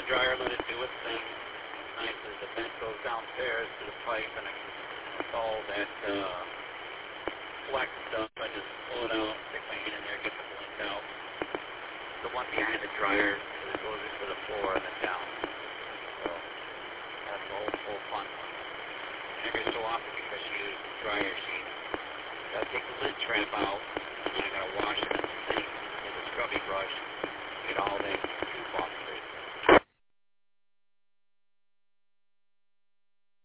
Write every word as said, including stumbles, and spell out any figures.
dryer, let it do its thing. Nice as the vent goes downstairs to the pipe, and it's all that uh, flex stuff. I just pull it out, stick my hand in there, get the blink out. The one behind the dryer it goes into the floor and then down. So that's the whole full fun one. And every so often, because you use the dryer sheet, you gotta take the lid trap out, and then I gotta wash it in the sink with a scrubby brush to get all that goop off.